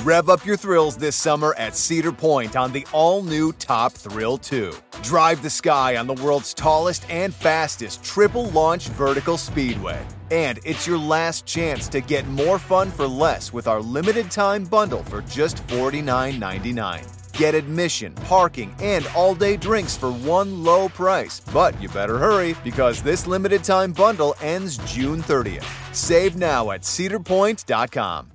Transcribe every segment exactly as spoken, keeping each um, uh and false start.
Rev up your thrills this summer at Cedar Point on the all-new Top Thrill two. Drive the sky on the world's tallest and fastest triple-launch vertical speedway. And it's your last chance to get more fun for less with our limited-time bundle for just forty-nine ninety-nine. Get admission, parking, and all-day drinks for one low price. But you better hurry, because this limited-time bundle ends June thirtieth. Save now at cedar point dot com.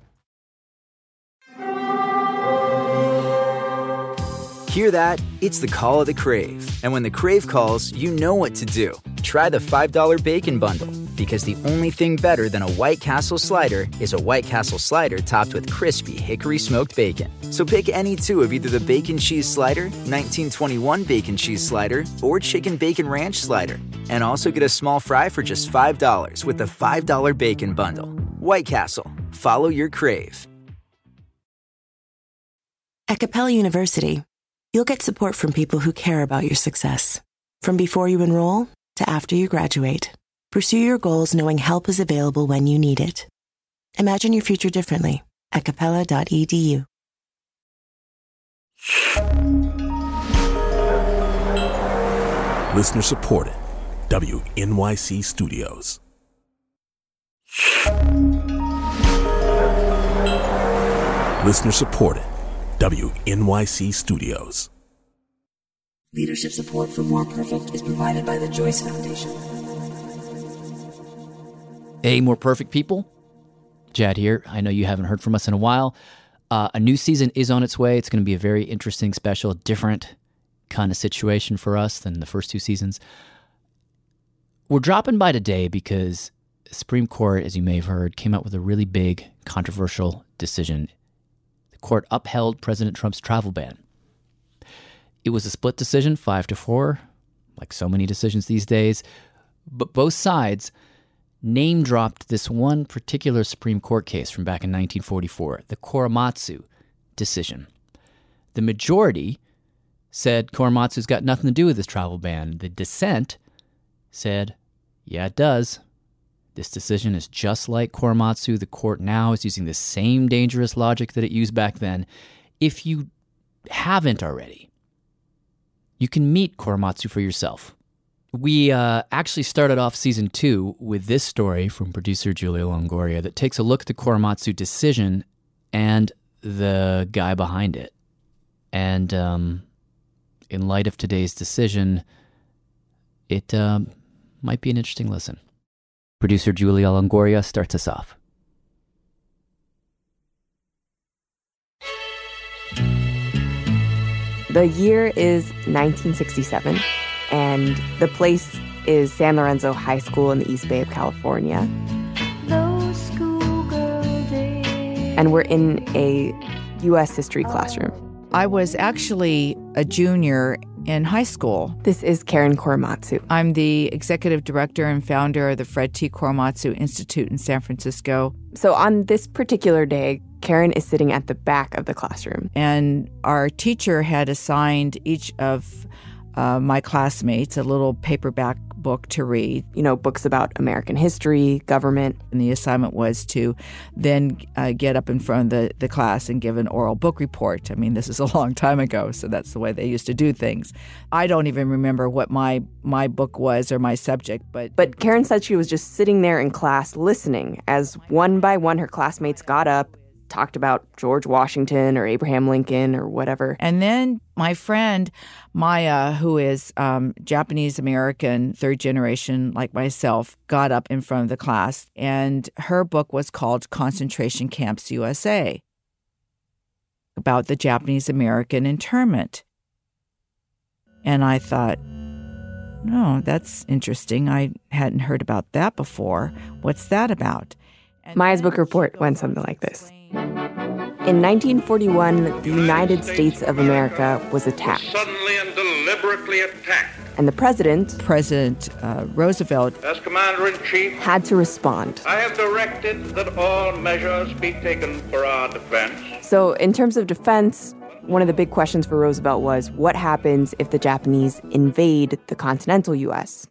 Hear that? It's the call of the Crave. And when the Crave calls, you know what to do. Try the five dollar Bacon Bundle, because the only thing better than a White Castle slider is a White Castle slider topped with crispy hickory smoked bacon. So pick any two of either the Bacon Cheese Slider, nineteen twenty-one Bacon Cheese Slider, or Chicken Bacon Ranch Slider. And also get a small fry for just five dollars with the five dollar Bacon Bundle. White Castle. Follow your Crave. At Capella University, you'll get support from people who care about your success. From before you enroll to after you graduate, pursue your goals knowing help is available when you need it. Imagine your future differently at capella dot e d u. Listener supported. W N Y C Studios. Listener supported. W N Y C Studios. Leadership support for More Perfect is provided by the Joyce Foundation. Hey, More Perfect people. Jad here. I know you haven't heard from us in a while. Uh, a new season is on its way. It's going to be a very interesting, special, different kind of situation for us than the first two seasons. We're dropping by today because the Supreme Court, as you may have heard, came out with a really big, controversial decision. The court upheld President Trump's travel ban. It was a split decision, five to four, like so many decisions these days. But both sides name-dropped this one particular Supreme Court case from back in nineteen forty-four, the Korematsu decision. The majority said Korematsu's got nothing to do with this travel ban. The dissent said, yeah, it does. This decision is just like Korematsu. The court now is using the same dangerous logic that it used back then. If you haven't already, you can meet Korematsu for yourself. We uh, actually started off season two with this story from producer Julia Longoria that takes a look at the Korematsu decision and the guy behind it. And um, in light of today's decision, it uh, might be an interesting listen. Producer Julia Longoria starts us off. The year is nineteen sixty-seven, and the place is San Lorenzo High School in the East Bay of California. Those schoolgirl days. And we're in a U S history classroom. I was actually a junior in high school. This is Karen Korematsu. I'm the executive director and founder of the Fred T. Korematsu Institute in San Francisco. So on this particular day, Karen is sitting at the back of the classroom. And our teacher had assigned each of uh, my classmates a little paperback book to read. You know, books about American history, government. And the assignment was to then uh, get up in front of the, the class and give an oral book report. I mean, this is a long time ago, so that's the way they used to do things. I don't even remember what my, my book was or my subject, but... But Karen said she was just sitting there in class listening as one by one her classmates got up, talked about George Washington or Abraham Lincoln or whatever. And then my friend Maya, who is um, Japanese-American, third generation like myself, got up in front of the class, and her book was called Concentration Camps U S A, about the Japanese-American internment. And I thought, no, that's interesting. I hadn't heard about that before. What's that about? And Maya's book report went something like this. In nineteen forty-one, the United States of America was attacked. Suddenly and deliberately attacked. And the president, President uh, Roosevelt, as Commander-in-Chief, had to respond. I have directed that all measures be taken for our defense. So in terms of defense, one of the big questions for Roosevelt was, what happens if the Japanese invade the continental U S?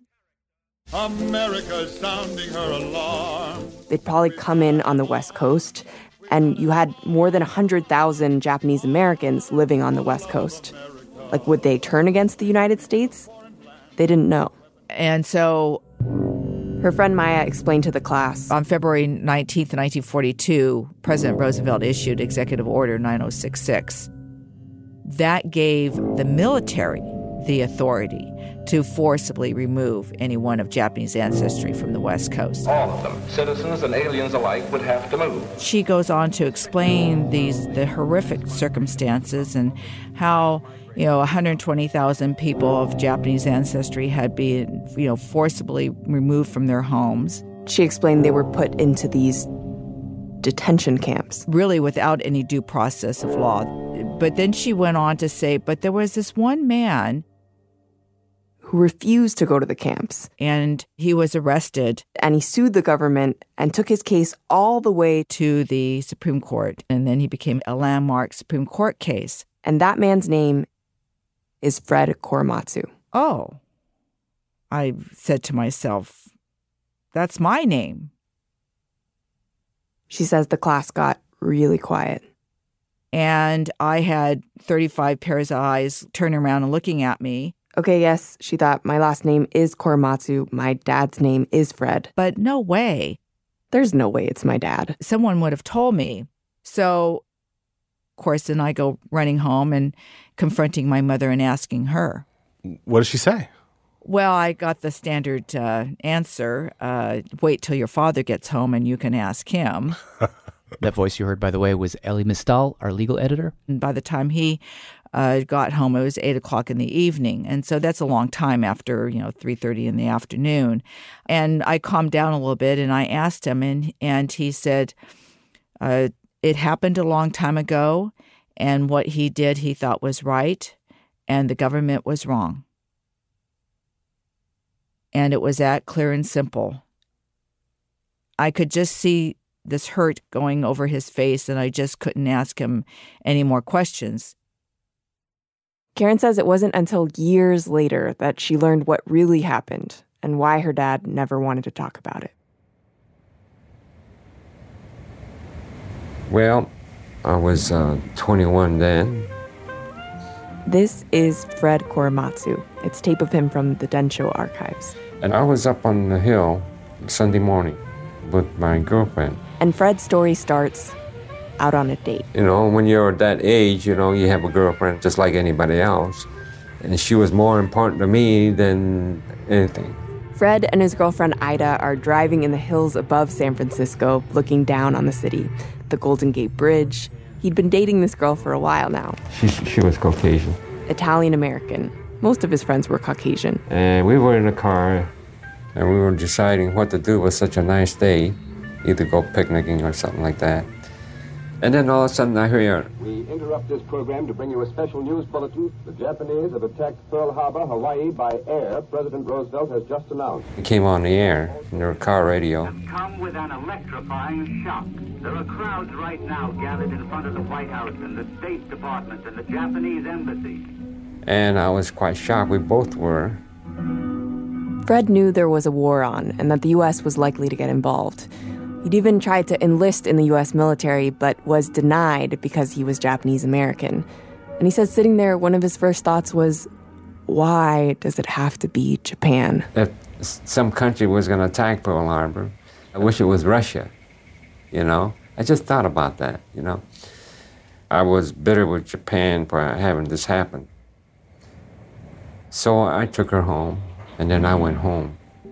America's sounding her alarm. They'd probably come in on the West Coast, and you had more than one hundred thousand Japanese Americans living on the West Coast. Like, would they turn against the United States? They didn't know. And so her friend Maya explained to the class. On February nineteenth, nineteen forty-two, President Roosevelt issued Executive Order nine oh six six. That gave the military the authority to forcibly remove anyone of Japanese ancestry from the West Coast. All of them, citizens and aliens alike, would have to move. She goes on to explain these the horrific circumstances and how, you know, one hundred twenty thousand people of Japanese ancestry had been, you know, forcibly removed from their homes. She explained they were put into these detention camps. Really without any due process of law. But then she went on to say, but there was this one man who refused to go to the camps. And he was arrested. And he sued the government and took his case all the way to the Supreme Court. And then he became a landmark Supreme Court case. And that man's name is Fred Korematsu. Oh. I said to myself, that's my name. She says the class got really quiet. And I had thirty-five pairs of eyes turning around and looking at me. Okay, yes, she thought, my last name is Korematsu. My dad's name is Fred. But no way. There's no way it's my dad. Someone would have told me. So, of course, then I go running home and confronting my mother and asking her. What did she say? Well, I got the standard uh, answer, uh, wait till your father gets home and you can ask him. That voice you heard, by the way, was Elie Mystal, our legal editor. And by the time he uh, got home, it was eight o'clock in the evening. And so that's a long time after, you know, three thirty in the afternoon. And I calmed down a little bit and I asked him, and, and he said, uh, it happened a long time ago, and what he did he thought was right, and the government was wrong. And it was that clear and simple. I could just see this hurt going over his face, and I just couldn't ask him any more questions. Karen says it wasn't until years later that she learned what really happened and why her dad never wanted to talk about it. Well, I was uh, twenty-one then. This is Fred Korematsu. It's tape of him from the Densho archives. And I was up on the hill Sunday morning with my girlfriend. And Fred's story starts out on a date. You know, when you're that age, you know, you have a girlfriend just like anybody else. And she was more important to me than anything. Fred and his girlfriend Ida are driving in the hills above San Francisco, looking down on the city, the Golden Gate Bridge. He'd been dating this girl for a while now. She, she was Caucasian. Italian-American. Most of his friends were Caucasian. And we were in the car, and we were deciding what to do with such a nice day, either go picnicking or something like that. And then all of a sudden I hear, we interrupt this program to bring you a special news bulletin. The Japanese have attacked Pearl Harbor, Hawaii by air. President Roosevelt has just announced. It came on the air, in their car radio. Come with an electrifying shock. There are crowds right now gathered in front of the White House and the State Department and the Japanese embassy. And I was quite shocked. We both were. Fred knew there was a war on and that the U S was likely to get involved. He'd even tried to enlist in the U S military, but was denied because he was Japanese American. And he said sitting there, one of his first thoughts was, why does it have to be Japan? If some country was going to attack Pearl Harbor, I wish it was Russia, you know? I just thought about that, you know? I was bitter with Japan for having this happen. So I took her home, and then I went home.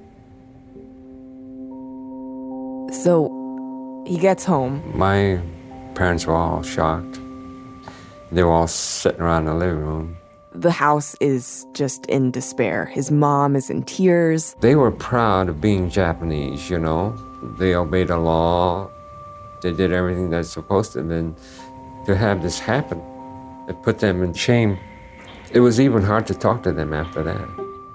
So he gets home. My parents were all shocked. They were all sitting around the living room. The house is just in despair. His mom is in tears. They were proud of being Japanese, you know. They obeyed the law. They did everything that's supposed to. And to have this happen, it put them in shame. It was even hard to talk to them after that.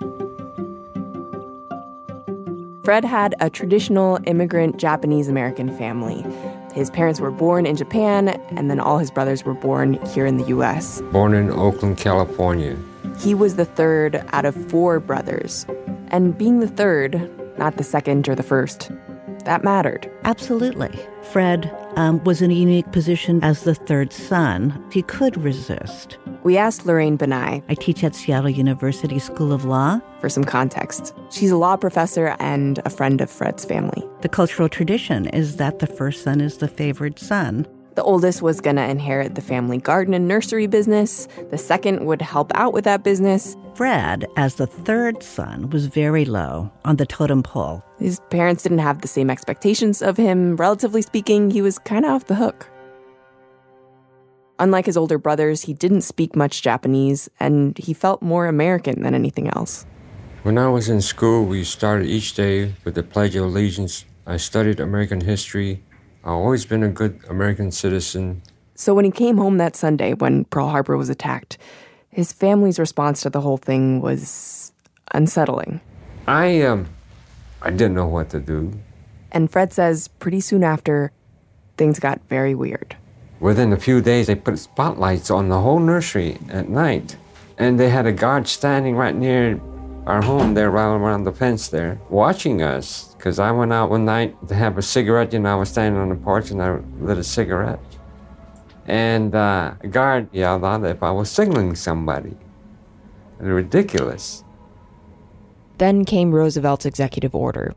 Fred had a traditional immigrant Japanese-American family. His parents were born in Japan, and then all his brothers were born here in the U S. Born in Oakland, California. He was the third out of four brothers. And being the third, not the second or the first, that mattered. Absolutely. Fred um, was in a unique position as the third son. He could resist. We asked Lorraine Benai. I teach at Seattle University School of Law. For some context. She's a law professor and a friend of Fred's family. The cultural tradition is that the first son is the favored son. The oldest was going to inherit the family garden and nursery business. The second would help out with that business. Fred, as the third son, was very low on the totem pole. His parents didn't have the same expectations of him. Relatively speaking, he was kind of off the hook. Unlike his older brothers, he didn't speak much Japanese, and he felt more American than anything else. When I was in school, we started each day with the Pledge of Allegiance. I studied American history. I've always been a good American citizen. So when he came home that Sunday when Pearl Harbor was attacked, his family's response to the whole thing was unsettling. I, um, I didn't know what to do. And Fred says pretty soon after, things got very weird. Within a few days, they put spotlights on the whole nursery at night. And they had a guard standing right near our home there, right around the fence there, watching us. Because I went out one night to have a cigarette, you know, I was standing on the porch and I lit a cigarette. And uh, a guard yelled out if I was signaling somebody. It was ridiculous. Then came Roosevelt's executive order.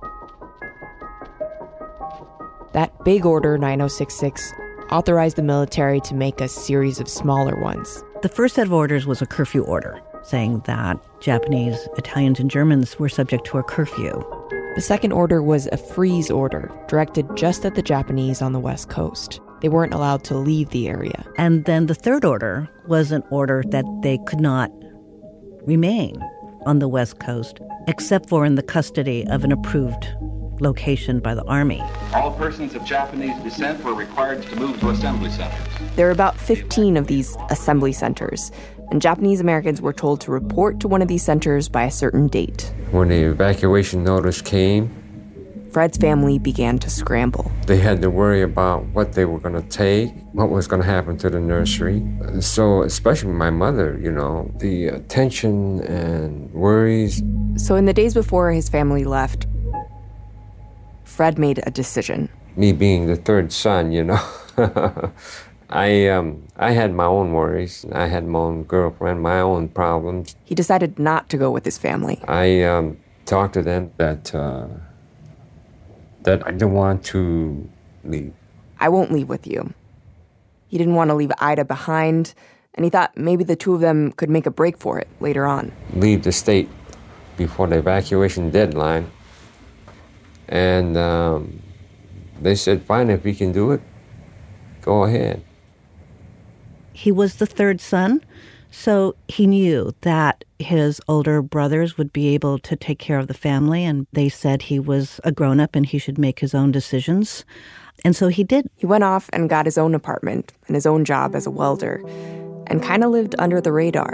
That big order, nine oh six six, authorized the military to make a series of smaller ones. The first set of orders was a curfew order, saying that Japanese, Italians, and Germans were subject to a curfew. The second order was a freeze order, directed just at the Japanese on the West Coast. They weren't allowed to leave the area. And then the third order was an order that they could not remain on the West Coast, except for in the custody of an approved location by the Army. All persons of Japanese descent were required to move to assembly centers. There were about fifteen of these assembly centers, and Japanese Americans were told to report to one of these centers by a certain date. When the evacuation notice came, Fred's family began to scramble. They had to worry about what they were going to take, what was going to happen to the nursery. So, especially my mother, you know, the tension and worries. So in the days before his family left, Fred made a decision. Me being the third son, you know, I um, I had my own worries. I had my own girlfriend, my own problems. He decided not to go with his family. I um, talked to them that uh, that I didn't want to leave. I won't leave with you. He didn't want to leave Ida behind, and he thought maybe the two of them could make a break for it later on. Leave the state before the evacuation deadline. And um, they said, fine, if we can do it, go ahead. He was the third son, so he knew that his older brothers would be able to take care of the family, and they said he was a grown-up and he should make his own decisions. And so he did. He went off and got his own apartment and his own job as a welder, and kind of lived under the radar.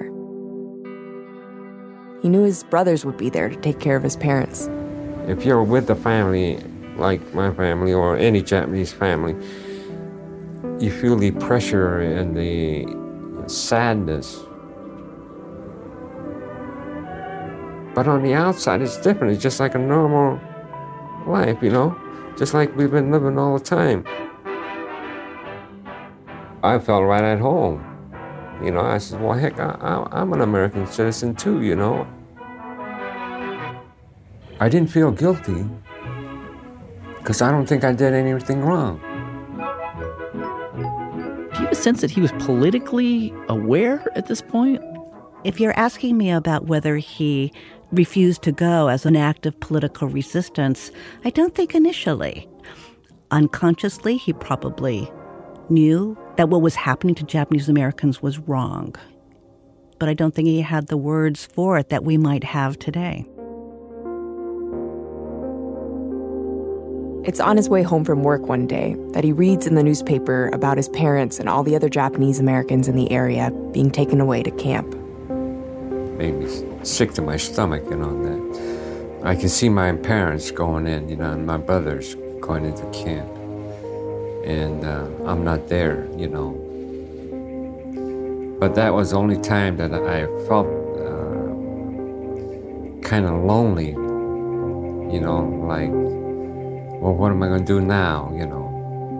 He knew his brothers would be there to take care of his parents. If you're with a family like my family or any Japanese family, you feel the pressure and the sadness. But on the outside, it's different. It's just like a normal life, you know? Just like we've been living all the time. I felt right at home. You know, I said, well, heck, I, I, I'm an American citizen too, you know? I didn't feel guilty because I don't think I did anything wrong. Do you have a sense that he was politically aware at this point? If you're asking me about whether he refused to go as an act of political resistance, I don't think initially. Unconsciously, he probably knew that what was happening to Japanese Americans was wrong. But I don't think he had the words for it that we might have today. It's on his way home from work one day that he reads in the newspaper about his parents and all the other Japanese Americans in the area being taken away to camp. Made me sick to my stomach, you know, that I can see my parents going in, you know, and my brothers going into camp. And uh, I'm not there, you know. But that was the only time that I felt uh, kind of lonely, you know, like well, what am I going to do now, you know?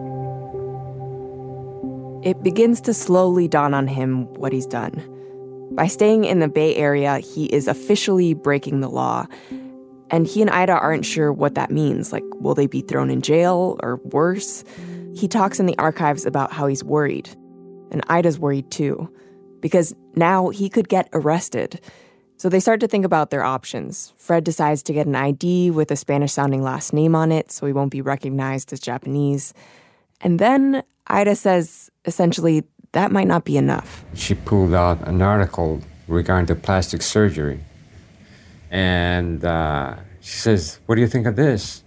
It begins to slowly dawn on him what he's done. By staying in the Bay Area, he is officially breaking the law. And he and Ida aren't sure what that means. Like, will they be thrown in jail or worse? He talks in the archives about how he's worried. And Ida's worried too. Because now he could get arrested. So they start to think about their options. Fred decides to get an I D with a Spanish-sounding last name on it so he won't be recognized as Japanese. And then Ida says, essentially, that might not be enough. She pulled out an article regarding to plastic surgery. And uh, she says, what do you think of this?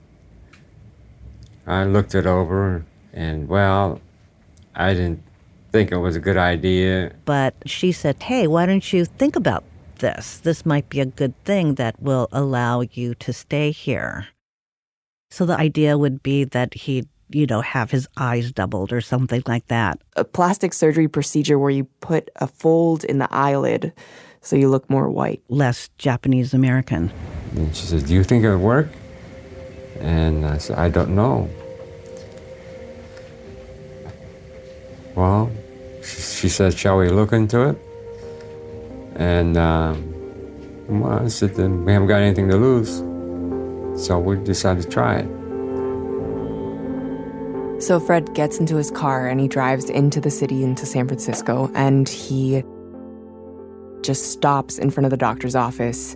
I looked it over, and, well, I didn't think it was a good idea. But she said, hey, why don't you think about this? This might be a good thing that will allow you to stay here. So the idea would be that he'd, you know, have his eyes doubled or something like that. A plastic surgery procedure where you put a fold in the eyelid so you look more white. Less Japanese American. And she said, do you think it'll work? And I said, I don't know. Well, she, she said, shall we look into it? And, um, well, I said, then we haven't got anything to lose. So we decided to try it. So Fred gets into his car and he drives into the city, into San Francisco, and he just stops in front of the doctor's office.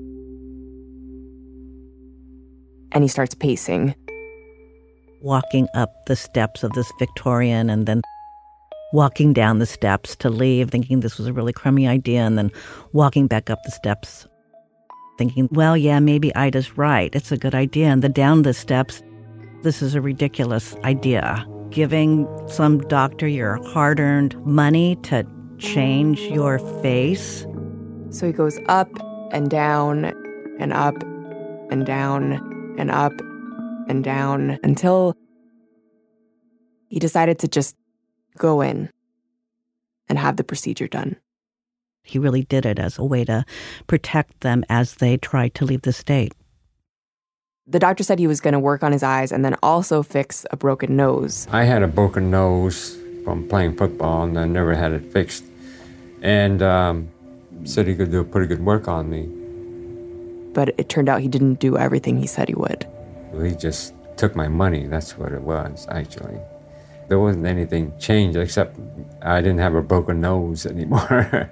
And he starts pacing. Walking up the steps of this Victorian and then walking down the steps to leave, thinking this was a really crummy idea, and then walking back up the steps, thinking, well, yeah, maybe Ida's right. It's a good idea. And then down the steps, this is a ridiculous idea. Giving some doctor your hard-earned money to change your face. So he goes up and down and up and down and up and down until he decided to just go in and have the procedure done. He really did it as a way to protect them as they tried to leave the state. The doctor said he was going to work on his eyes and then also fix a broken nose. I had a broken nose from playing football, and I never had it fixed. And um, said he could do pretty good work on me. But it turned out he didn't do everything he said he would. Well, he just took my money. That's what it was, actually. There wasn't anything changed except I didn't have a broken nose anymore.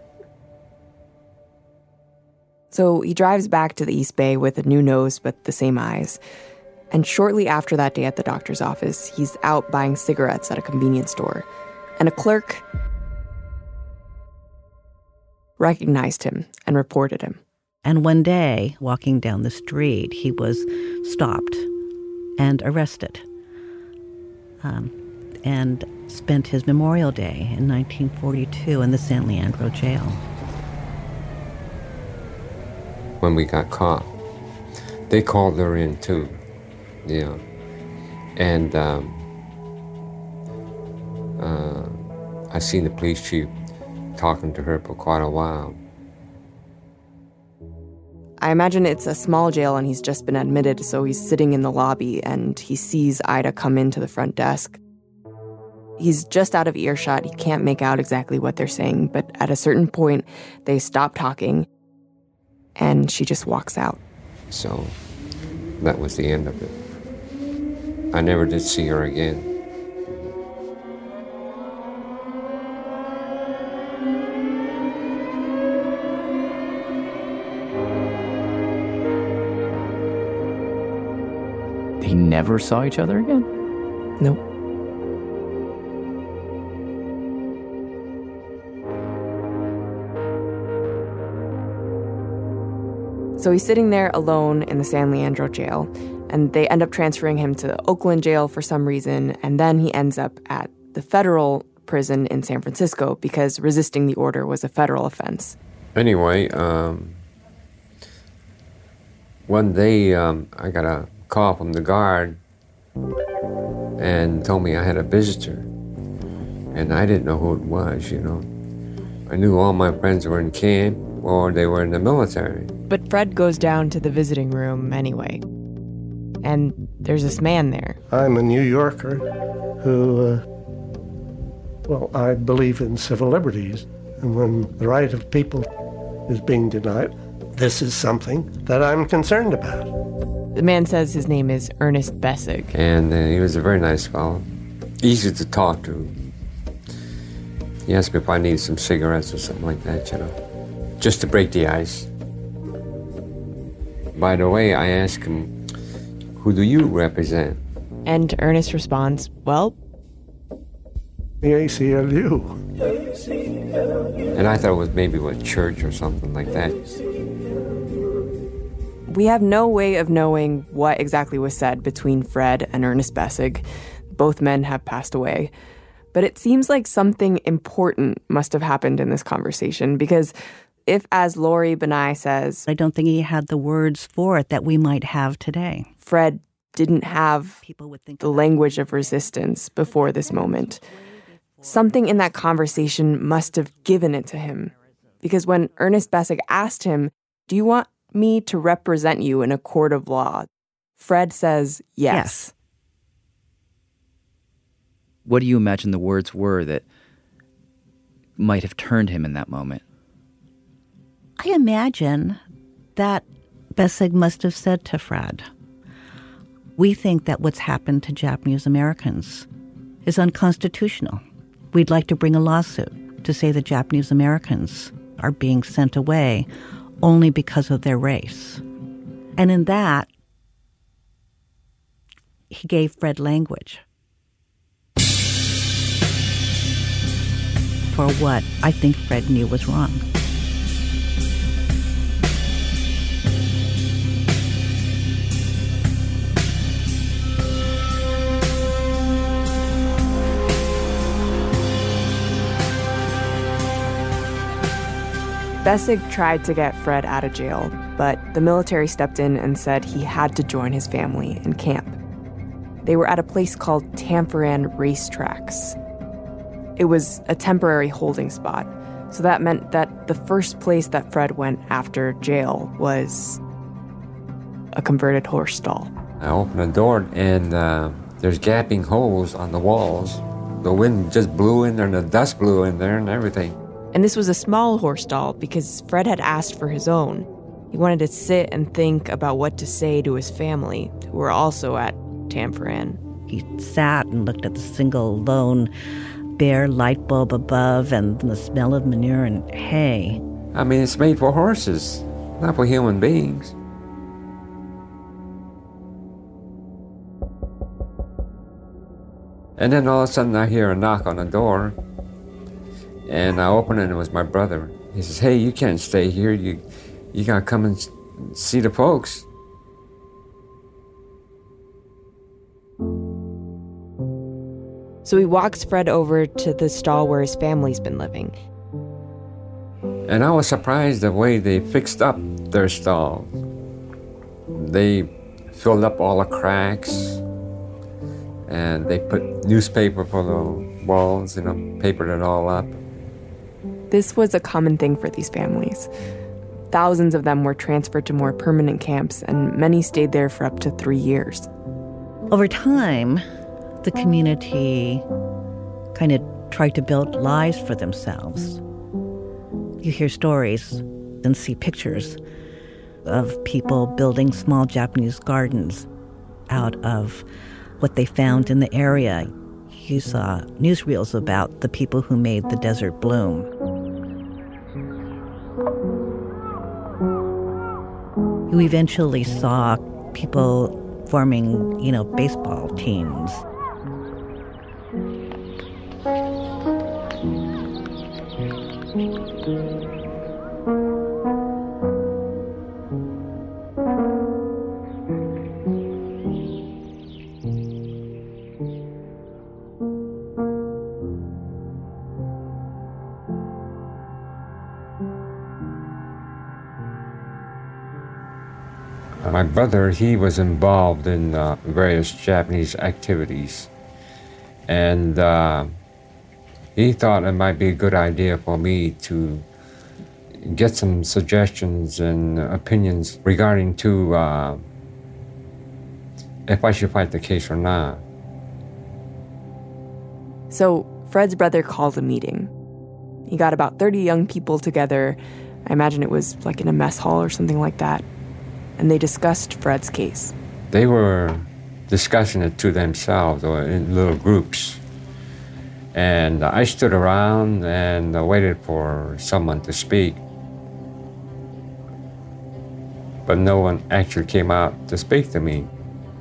So he drives back to the East Bay with a new nose but the same eyes. And shortly after that day at the doctor's office, he's out buying cigarettes at a convenience store. And a clerk recognized him and reported him. And one day, walking down the street, he was stopped and arrested. Um, and spent his Memorial Day in nineteen forty-two in the San Leandro jail. When we got caught, they called her in too, you know. And um, uh, I seen the police chief talking to her for quite a while. I imagine it's a small jail and he's just been admitted, so he's sitting in the lobby and he sees Ida come into the front desk. He's just out of earshot. He can't make out exactly what they're saying, but at a certain point, they stop talking and she just walks out. So that was the end of it. I never did see her again. They never saw each other again? Nope. So he's sitting there alone in the San Leandro jail, and they end up transferring him to the Oakland jail for some reason, and then he ends up at the federal prison in San Francisco because resisting the order was a federal offense. Anyway, um, one day um, I got a call from the guard and told me I had a visitor, and I didn't know who it was, you know. I knew all my friends were in camp or they were in the military. But Fred goes down to the visiting room anyway. And there's this man there. I'm a New Yorker who, uh, well, I believe in civil liberties. And when the right of people is being denied, this is something that I'm concerned about. The man says his name is Ernest Bessig. And uh, he was a very nice fellow, easy to talk to. He asked me if I needed some cigarettes or something like that, you know, just to break the ice. By the way, I asked him, who do you represent? And Ernest responds, well, the A C L U. And I thought it was maybe what, church or something like that. We have no way of knowing what exactly was said between Fred and Ernest Bessig. Both men have passed away. But it seems like something important must have happened in this conversation, because if, as Lori Benai says, I don't think he had the words for it that we might have today. Fred didn't have the language of resistance before this moment. Something in that conversation must have given it to him. Because when Ernest Bessig asked him, do you want me to represent you in a court of law? Fred says yes. yes. What do you imagine the words were that might have turned him in that moment? I imagine that Bessig must have said to Fred, we think that what's happened to Japanese Americans is unconstitutional. We'd like to bring a lawsuit to say that Japanese Americans are being sent away only because of their race. And in that, he gave Fred language for what I think Fred knew was wrong. Bessig tried to get Fred out of jail, but the military stepped in and said he had to join his family in camp. They were at a place called Tanforan Racetracks. It was a temporary holding spot, so that meant that the first place that Fred went after jail was a converted horse stall. I opened the door, and uh, there's gaping holes on the walls. The wind just blew in there, and the dust blew in there, and everything. And this was a small horse stall because Fred had asked for his own. He wanted to sit and think about what to say to his family, who were also at Tanforan. He sat and looked at the single lone bare light bulb above and the smell of manure and hay. I mean, it's made for horses, not for human beings. And then all of a sudden I hear a knock on the door. And I opened it, and it was my brother. He says, hey, you can't stay here. You you got to come and see the folks. So he walks Fred over to the stall where his family's been living. And I was surprised the way they fixed up their stall. They filled up all the cracks, and they put newspaper for the walls, you know, papered it all up. This was a common thing for these families. Thousands of them were transferred to more permanent camps, and many stayed there for up to three years. Over time, the community kind of tried to build lives for themselves. You hear stories and see pictures of people building small Japanese gardens out of what they found in the area. You saw newsreels about the people who made the desert bloom. You eventually saw people forming, you know, baseball teams. My brother, he was involved in uh, various Japanese activities, and uh, he thought it might be a good idea for me to get some suggestions and opinions regarding to uh, if I should fight the case or not. So Fred's brother called a meeting. He got about thirty young people together. I imagine it was like in a mess hall or something like that. And they discussed Fred's case. They were discussing it to themselves or in little groups. And I stood around and waited for someone to speak. But no one actually came out to speak to me.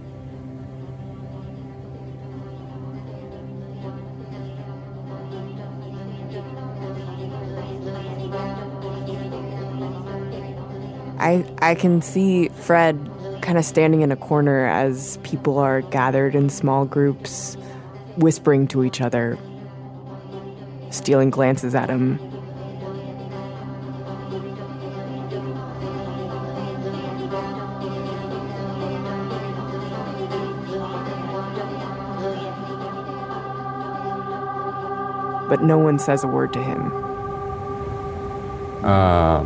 I, I can see Fred kind of standing in a corner as people are gathered in small groups, whispering to each other, stealing glances at him. But no one says a word to him. Uh,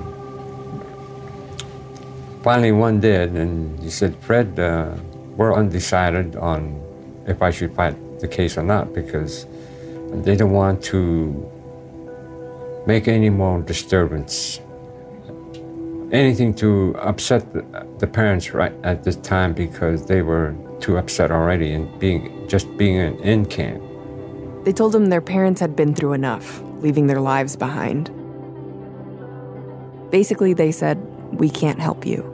finally, one did, and he said, Fred, uh, we're undecided on if I should fight the case or not, because they don't want to make any more disturbance, anything to upset the, the parents right at this time, because they were too upset already and being just being in, in camp. They told him their parents had been through enough, leaving their lives behind. Basically, they said, we can't help you.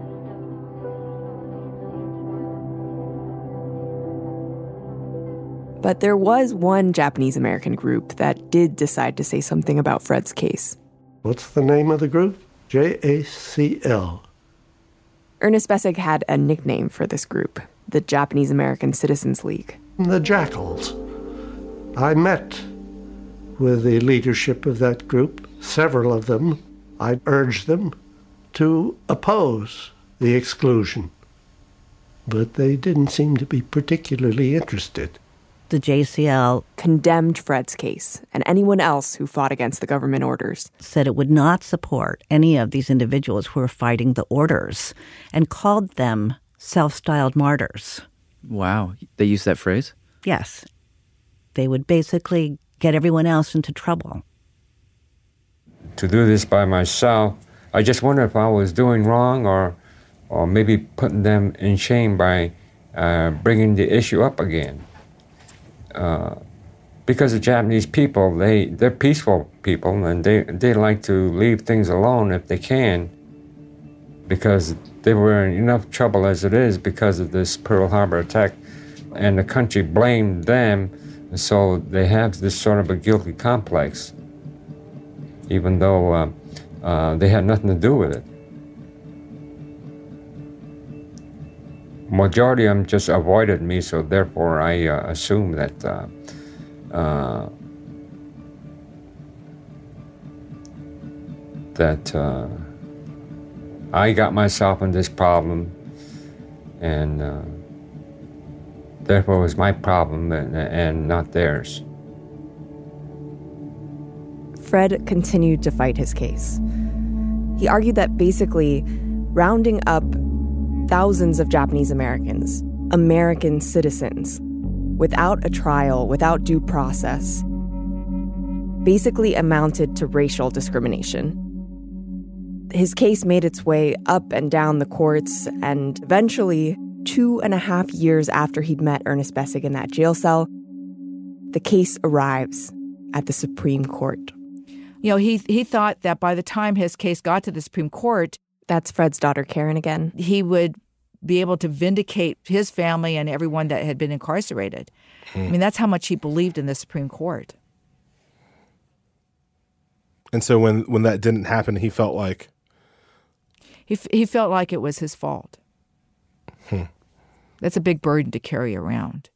But there was one Japanese-American group that did decide to say something about Fred's case. What's the name of the group? J A C L. Ernest Bessig had a nickname for this group, the Japanese-American Citizens League. The Jackals. I met with the leadership of that group, several of them. I urged them to oppose the exclusion, but they didn't seem to be particularly interested. The J C L condemned Fred's case and anyone else who fought against the government orders. Said it would not support any of these individuals who were fighting the orders and called them self-styled martyrs. Wow. They used that phrase? Yes. They would basically get everyone else into trouble. To do this by myself, I just wonder if I was doing wrong or, or maybe putting them in shame by uh, bringing the issue up again. Uh, because the Japanese people, they, they're peaceful people, and they, they like to leave things alone if they can, because they were in enough trouble as it is because of this Pearl Harbor attack, and the country blamed them, and so they have this sort of a guilty complex, even though uh, uh, they had nothing to do with it. Majority of them just avoided me, so therefore I uh, assume that uh, uh, that uh, I got myself in this problem, and uh, therefore it was my problem and, and not theirs. Fred continued to fight his case. He argued that basically rounding up thousands of Japanese Americans, American citizens, without a trial, without due process, basically amounted to racial discrimination. His case made its way up and down the courts, and eventually, two and a half years after he'd met Ernest Bessig in that jail cell, the case arrives at the Supreme Court. You know, he he thought that by the time his case got to the Supreme Court, that's Fred's daughter, Karen, again, he would be able to vindicate his family and everyone that had been incarcerated. Mm. I mean, that's how much he believed in the Supreme Court. And so when, when that didn't happen, he felt like... He, he felt like it was his fault. Hmm. That's a big burden to carry around.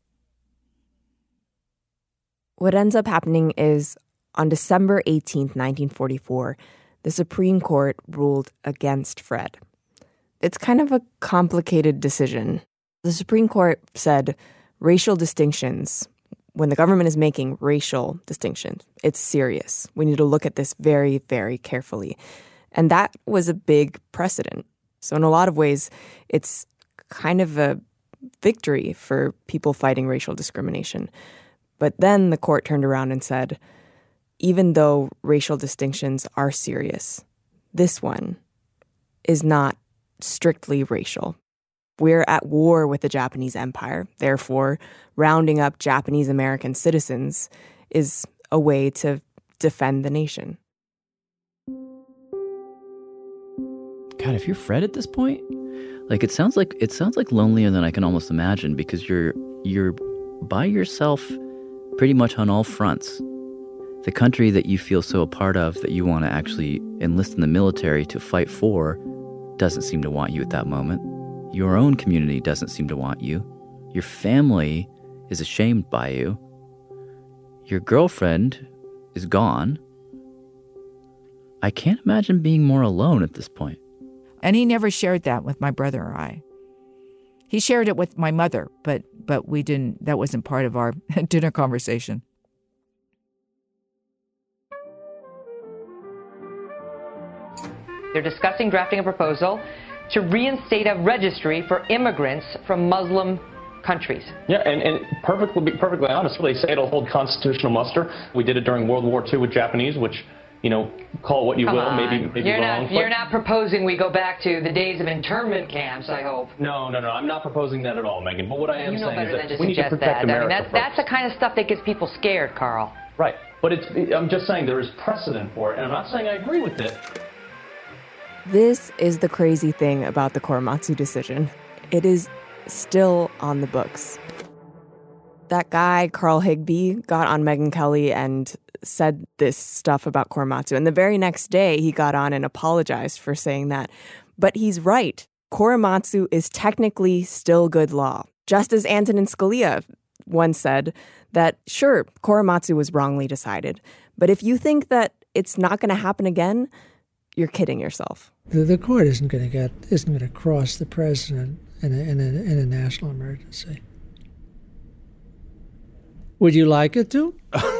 What ends up happening is on December eighteenth, nineteen forty-four, the Supreme Court ruled against Fred. It's kind of a complicated decision. The Supreme Court said racial distinctions, when the government is making racial distinctions, it's serious. We need to look at this very, very carefully. And that was a big precedent. So in a lot of ways, it's kind of a victory for people fighting racial discrimination. But then the court turned around and said, even though racial distinctions are serious, this one is not strictly racial. We're at war with the Japanese Empire. Therefore, rounding up Japanese American citizens is a way to defend the nation. God, if you're Fred at this point, like it sounds like it sounds like lonelier than I can almost imagine, because you're you're by yourself pretty much on all fronts. The country that you feel so a part of, that you want to actually enlist in the military to fight for, doesn't seem to want you at that moment. Your own community doesn't seem to want you. Your family is ashamed by you. Your girlfriend is gone. I can't imagine being more alone at this point. And he never shared that with my brother or I. He shared it with my mother, but but we didn't, that wasn't part of our dinner conversation. They're discussing drafting a proposal to reinstate a registry for immigrants from Muslim countries. Yeah, and, and perfectly, be perfectly honest, they say it'll hold constitutional muster. We did it during World War Two with Japanese, which, you know, call it what you Come will, on. maybe maybe you're wrong. Not, you're not proposing we go back to the days of internment camps, I hope. No, no, no, I'm not proposing that at all, Megan. But what I am you know saying better is than that to we need to suggest protect that. America I mean, that's, that's the kind of stuff that gets people scared, Carl. Right, but it's, I'm just saying there is precedent for it, and I'm not saying I agree with it. This is the crazy thing about the Korematsu decision. It is still on the books. That guy, Carl Higbie, got on Megyn Kelly and said this stuff about Korematsu. And the very next day, he got on and apologized for saying that. But he's right. Korematsu is technically still good law. Just as Antonin Scalia once said that, sure, Korematsu was wrongly decided. But if you think that it's not going to happen again, you're kidding yourself. The, the court isn't going to get isn't going to cross the president in a, in a in a national emergency. Would you like it to?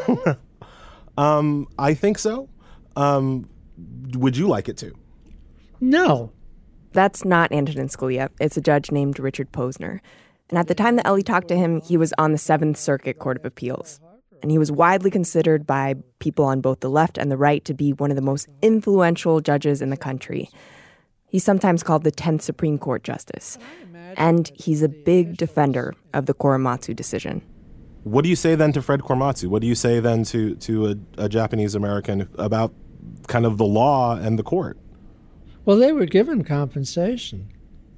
um, I think so. Um, would you like it to? No. That's not Antonin Scalia. It's a judge named Richard Posner. And at the time that Ellie talked to him, he was on the Seventh Circuit Court of Appeals. And he was widely considered by people on both the left and the right to be one of the most influential judges in the country. He's sometimes called the tenth Supreme Court Justice. And he's a big defender of the Korematsu decision. What do you say then to Fred Korematsu? What do you say then to, to a, a Japanese American about kind of the law and the court? Well, they were given compensation.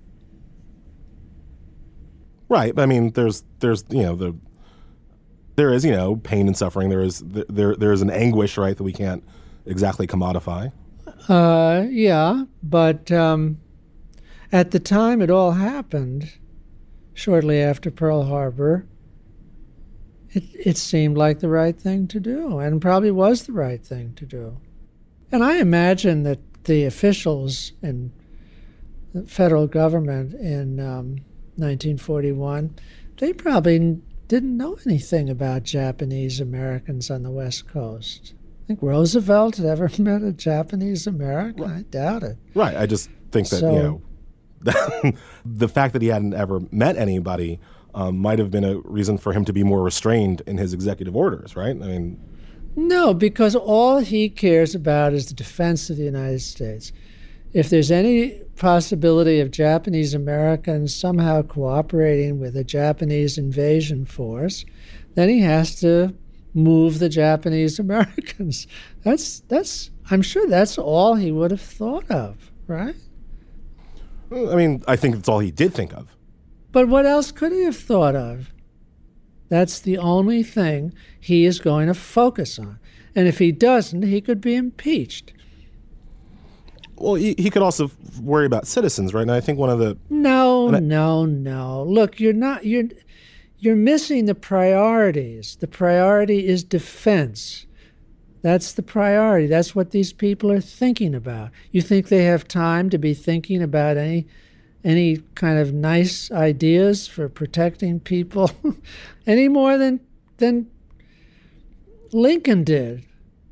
Right. I mean, there's, there's you know, the... There is, you know, pain and suffering. There is there there is an anguish, right, that we can't exactly commodify. Uh, yeah, but um, at the time it all happened, shortly after Pearl Harbor, it it seemed like the right thing to do, and probably was the right thing to do. And I imagine that the officials in the federal government in um, nineteen forty-one, they probably didn't know anything about Japanese Americans on the West Coast. I think Roosevelt had ever met a Japanese American? Right. I doubt it. Right. I just think that, so, you know, the fact that he hadn't ever met anybody um, might have been a reason for him to be more restrained in his executive orders, right? I mean... No, because all he cares about is the defense of the United States. If there's any possibility of Japanese Americans somehow cooperating with a Japanese invasion force, then he has to move the Japanese Americans. That's, that's, I'm sure that's all he would have thought of, right? I mean, I think that's all he did think of. But what else could he have thought of? That's the only thing he is going to focus on. And if he doesn't, he could be impeached. Well, he, he could also worry about citizens, right? And I think one of the... No, I, no, no. Look, you're not... You're, you're missing the priorities. The priority is defense. That's the priority. That's what these people are thinking about. You think they have time to be thinking about any any kind of nice ideas for protecting people any more than than Lincoln did?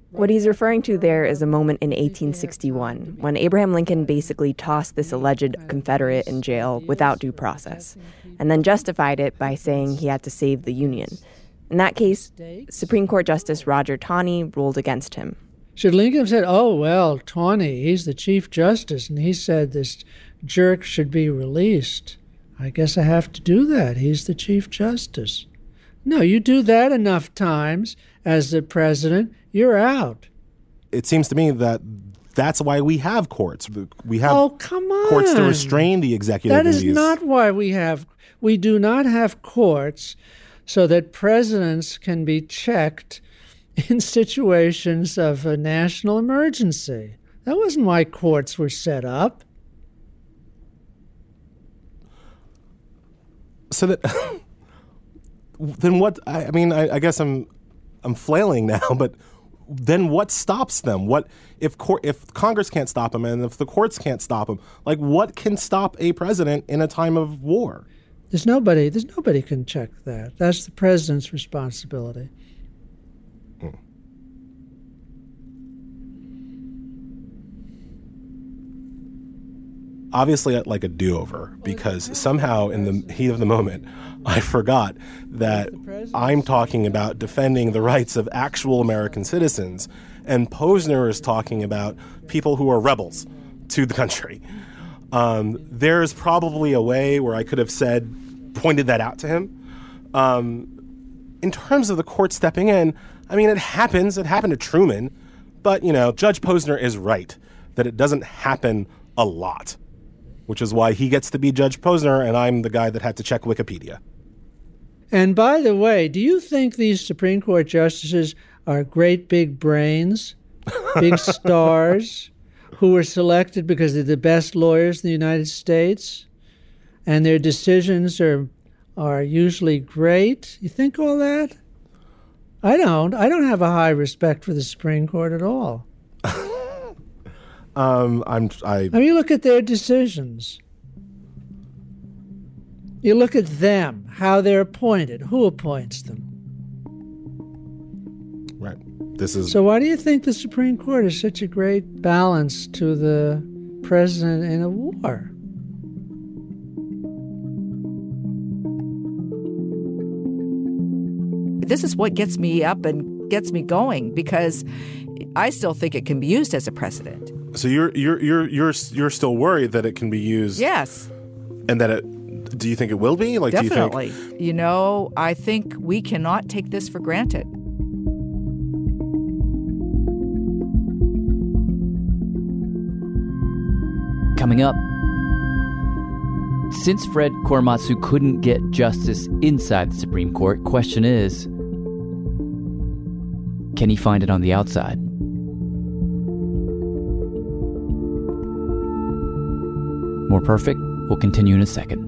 What he's referring to there is a moment in eighteen sixty-one when Abraham Lincoln basically tossed this alleged Confederate in jail without due process, and then justified it by saying he had to save the Union. In that case, Supreme Court Justice Roger Taney ruled against him. Should Lincoln have said, oh, well, Taney, he's the Chief Justice, and he said this jerk should be released. I guess I have to do that. He's the Chief Justice. No, you do that enough times as the president, you're out. It seems to me that that's why we have courts. We have oh, come on. courts to restrain the executive. That is in these. not why we have, we do not have courts so that presidents can be checked in situations of a national emergency. That wasn't why courts were set up. So that, then what, I, I mean, I, I guess I'm I'm flailing now, but then what stops them? What if court, if Congress can't stop them and if the courts can't stop them? Like, what can stop a president in a time of war? There's nobody, there's nobody can check that. That's the president's responsibility. Hmm. Obviously, I'd like a do-over because somehow in the heat of the moment, I forgot that I'm talking about defending the rights of actual American citizens, and Posner is talking about people who are rebels to the country. Um, there's probably a way where I could have said, pointed that out to him. Um, in terms of the court stepping in, I mean, it happens. It happened to Truman. But, you know, Judge Posner is right that it doesn't happen a lot, which is why he gets to be Judge Posner and I'm the guy that had to check Wikipedia. And by the way, do you think these Supreme Court justices are great big brains, big stars, who were selected because they're the best lawyers in the United States, and their decisions are are usually great? You think all that? I don't. I don't have a high respect for the Supreme Court at all. um, I'm. I. I mean, you look at their decisions. You look at them, how they're appointed, who appoints them. Right. This is. So why do you think the Supreme Court is such a great balance to the president in a war? This is what gets me up and gets me going because I still think it can be used as a precedent. So you're you're you're you're you're still worried that it can be used? Yes. And that it. Do you think it will be? Like, Definitely. Do you think... You know, I think we cannot take this for granted. Coming up, since Fred Korematsu couldn't get justice inside the Supreme Court, question is, can he find it on the outside? More Perfect will continue in a second.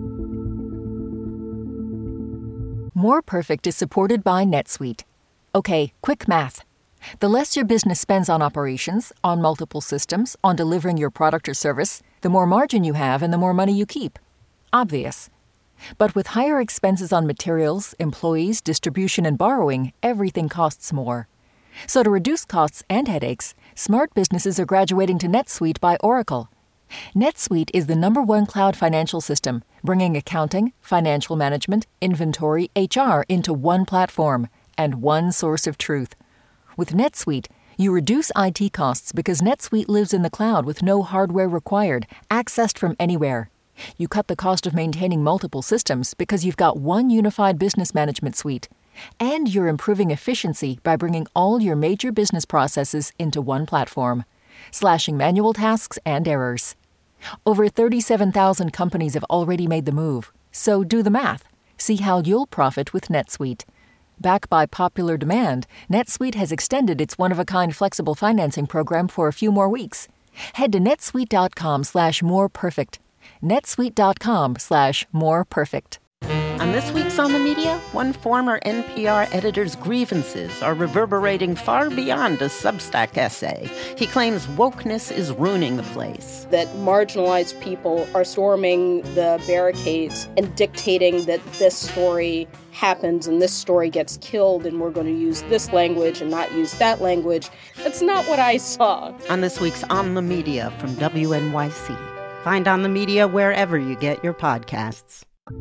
More Perfect is supported by NetSuite. Okay, quick math. The less your business spends on operations, on multiple systems, on delivering your product or service, the more margin you have and the more money you keep. Obvious. But with higher expenses on materials, employees, distribution, and borrowing, everything costs more. So to reduce costs and headaches, smart businesses are graduating to NetSuite by Oracle. NetSuite is the number one cloud financial system, bringing accounting, financial management, inventory, H R into one platform and one source of truth. With NetSuite, you reduce I T costs because NetSuite lives in the cloud with no hardware required, accessed from anywhere. You cut the cost of maintaining multiple systems because you've got one unified business management suite. And you're improving efficiency by bringing all your major business processes into one platform, slashing manual tasks and errors. Over thirty-seven thousand companies have already made the move, so do the math. See how you'll profit with NetSuite. Backed by popular demand, NetSuite has extended its one-of-a-kind flexible financing program for a few more weeks. Head to netsuite.com slash more perfect. netsuite.com slash more perfect. I'm On this week's On the Media, one former N P R editor's grievances are reverberating far beyond a Substack essay. He claims wokeness is ruining the place. That marginalized people are storming the barricades and dictating that this story happens and this story gets killed and we're going to use this language and not use that language. That's not what I saw. On this week's On the Media from W N Y C. Find On the Media wherever you get your podcasts.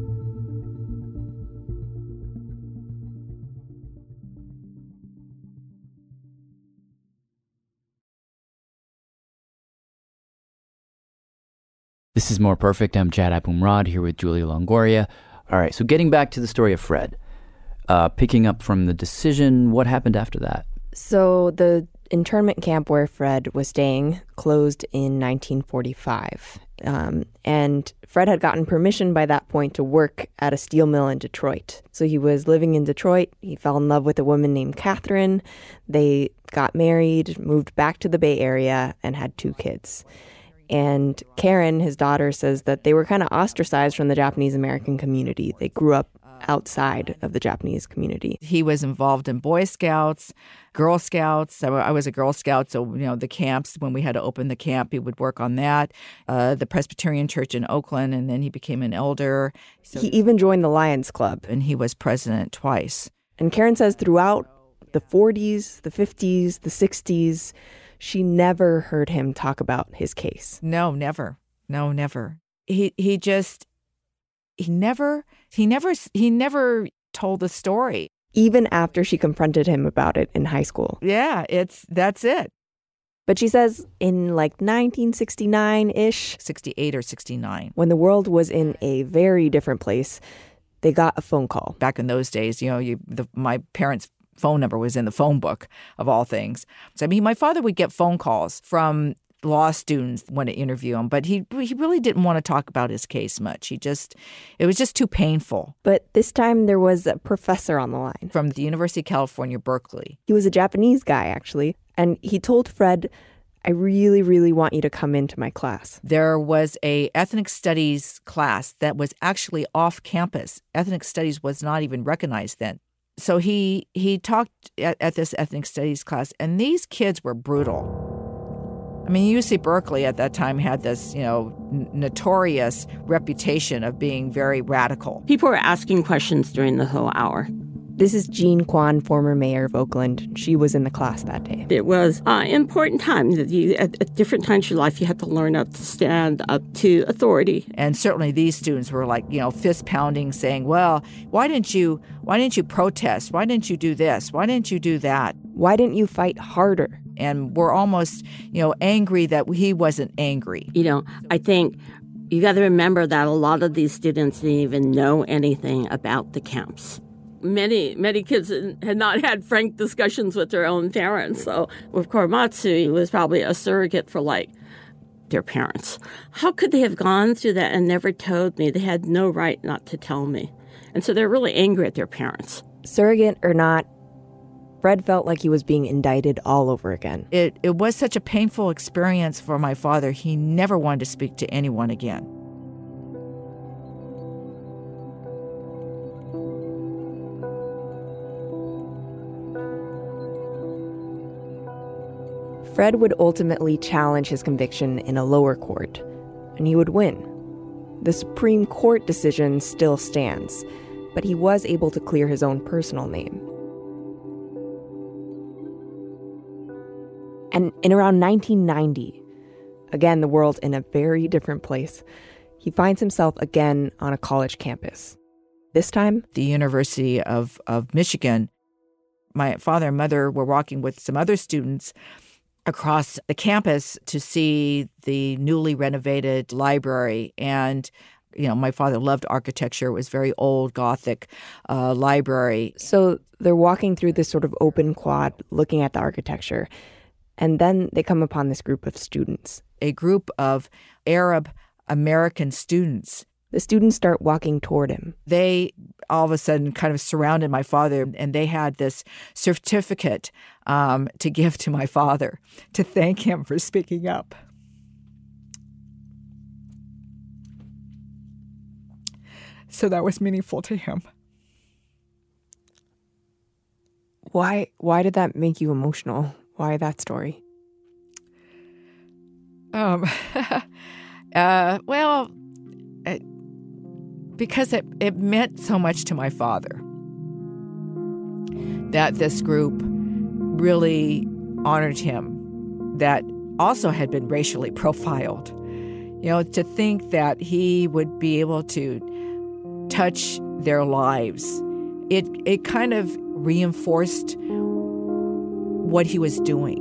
This is More Perfect. I'm Jad Abumrad here with Julia Longoria. All right, so getting back to the story of Fred, uh, picking up from the decision, what happened after that? So the internment camp where Fred was staying closed in nineteen forty-five. Um, and Fred had gotten permission by that point to work at a steel mill in Detroit. So he was living in Detroit. He fell in love with a woman named Catherine. They got married, moved back to the Bay Area, and had two kids. And Karen, his daughter, says that they were kind of ostracized from the Japanese American community. They grew up outside of the Japanese community. He was involved in Boy Scouts, Girl Scouts. I was a Girl Scout, so, you know, the camps, when we had to open the camp, he would work on that. Uh, the Presbyterian Church in Oakland, and then he became an elder. So, he even joined the Lions Club. And he was president twice. And Karen says throughout the forties, the fifties, the sixties, she never heard him talk about his case. No, never. No, never. He he just he never he never he never told the story. Even after she confronted him about it in high school. Yeah, it's that's it. But she says in like nineteen sixty-nine-ish, sixty-eight or sixty-nine, when the world was in a very different place, they got a phone call. Back in those days, you know, you the, my parents' phone number was in the phone book of all things. So, I mean, my father would get phone calls from law students want to interview him, but he he really didn't want to talk about his case much. He just, it was just too painful. But this time there was a professor on the line. From the University of California, Berkeley. He was a Japanese guy, actually. And he told Fred, I really, really want you to come into my class. There was a ethnic studies class that was actually off campus. Ethnic studies was not even recognized then. So he he talked at, at this ethnic studies class, and these kids were brutal. I mean, U C Berkeley at that time had this, you know, n- notorious reputation of being very radical. People were asking questions during the whole hour. This is Jean Kwan, former mayor of Oakland. She was in the class that day. It was an uh, important time that you, at, at different times in your life, you had to learn up to stand up to authority. And certainly these students were like, you know, fist pounding, saying, well, why didn't you, why didn't you protest? Why didn't you do this? Why didn't you do that? Why didn't you fight harder? And we're almost, you know, angry that he wasn't angry. You know, I think you got to remember that a lot of these students didn't even know anything about the camps. Many, many kids had not had frank discussions with their own parents. So with Korematsu, he was probably a surrogate for, like, their parents. How could they have gone through that and never told me? They had no right not to tell me. And so they're really angry at their parents. Surrogate or not, Fred felt like he was being indicted all over again. It, it was such a painful experience for my father. He never wanted to speak to anyone again. Fred would ultimately challenge his conviction in a lower court, and he would win. The Supreme Court decision still stands, but he was able to clear his own personal name. And in around nineteen ninety, again, the world in a very different place, he finds himself again on a college campus. This time, the University of, of Michigan. My father and mother were walking with some other students across the campus to see the newly renovated library. And, you know, my father loved architecture. It was very old Gothic uh, library. So they're walking through this sort of open quad, looking at the architecture. And then they come upon this group of students. A group of Arab American students. The students start walking toward him. They all of a sudden kind of surrounded my father, and they had this certificate um, to give to my father to thank him for speaking up. So that was meaningful to him. Why, why did that make you emotional? Why that story? Um, uh, well, it, because it, it meant so much to my father that this group really honored him, that also had been racially profiled. You know, to think that he would be able to touch their lives, it it kind of reinforced what he was doing.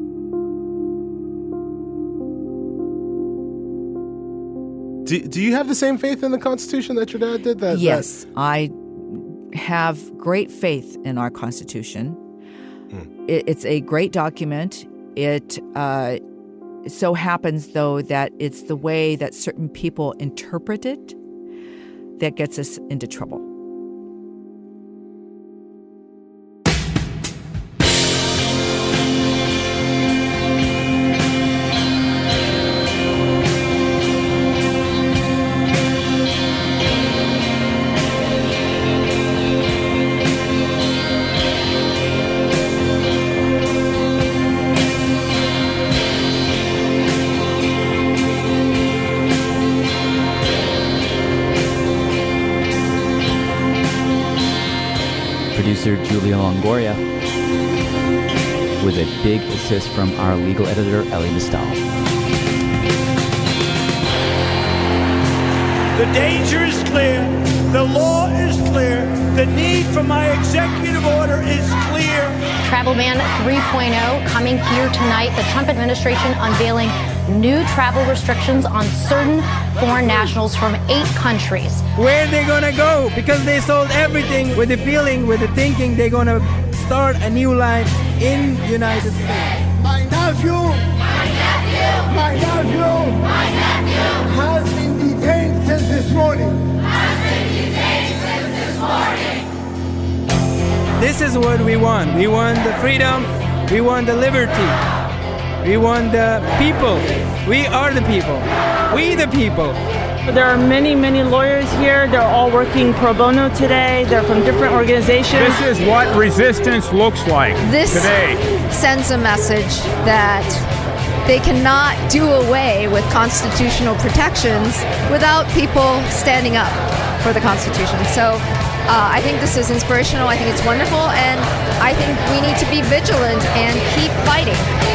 Do, do you have the same faith in the Constitution that your dad did? That, yes, that... I have great faith in our Constitution. Hmm. It, it's a great document. It uh, so happens, though, that it's the way that certain people interpret it that gets us into trouble. Producer Julia Longoria, with a big assist from our legal editor, Ellie Mistal. The danger is clear. The law is clear. The need for my executive order is clear. Travel ban three point oh coming here tonight. The Trump administration unveiling new travel restrictions on certain foreign nationals from eight countries. Where are they gonna go? Because they sold everything with the feeling, with the thinking they're gonna start a new life in the United States. My nephew, my nephew, my nephew, my nephew has been detained since this morning. Has been detained since this morning. This is what we want. We want the freedom. We want the liberty. We want the people. We are the people. We the people. There are many, many lawyers here. They're all working pro bono today. They're from different organizations. This is what resistance looks like this today. Sends a message that they cannot do away with constitutional protections without people standing up for the Constitution. So uh, I think this is inspirational. I think it's wonderful. And I think we need to be vigilant and keep fighting.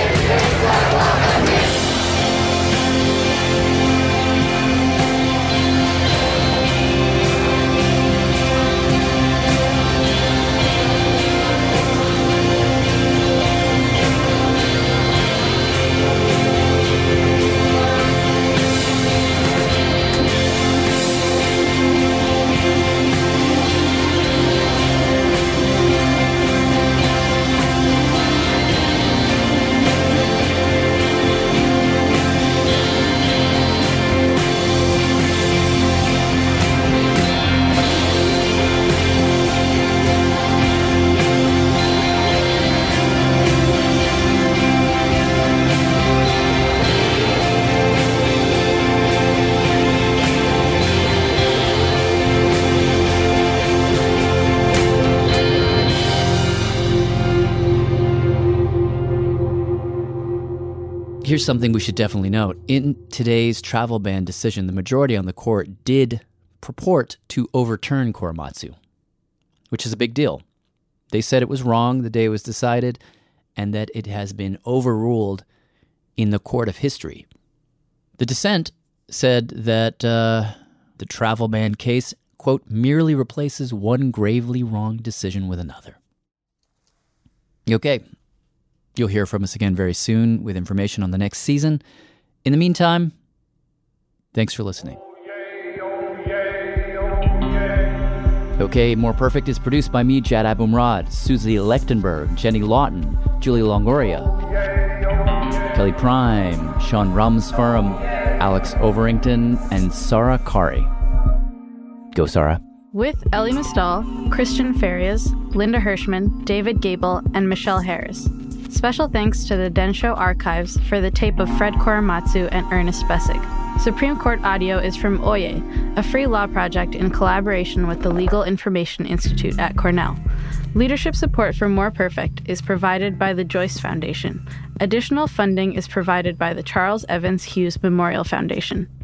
Here's something we should definitely note. In today's travel ban decision, the majority on the court did purport to overturn Korematsu, which is a big deal. They said it was wrong the day it was decided and that it has been overruled in the court of history. The dissent said that uh, the travel ban case, quote, merely replaces one gravely wrong decision with another. Okay. You'll hear from us again very soon with information on the next season. In the meantime, thanks for listening. Okay, More Perfect is produced by me, Jad Abumrad, Susie Lechtenberg, Jenny Lawton, Julie Longoria, Kelly Prime, Sean Rumsfarm, Alex Overington, and Sarah Kari. Go, Sarah. With Ellie Mistal, Christian Farias, Linda Hirschman, David Gable, and Michelle Harris. Special thanks to the Densho Archives for the tape of Fred Korematsu and Ernest Bessick. Supreme Court audio is from Oye, a free law project in collaboration with the Legal Information Institute at Cornell. Leadership support for More Perfect is provided by the Joyce Foundation. Additional funding is provided by the Charles Evans Hughes Memorial Foundation.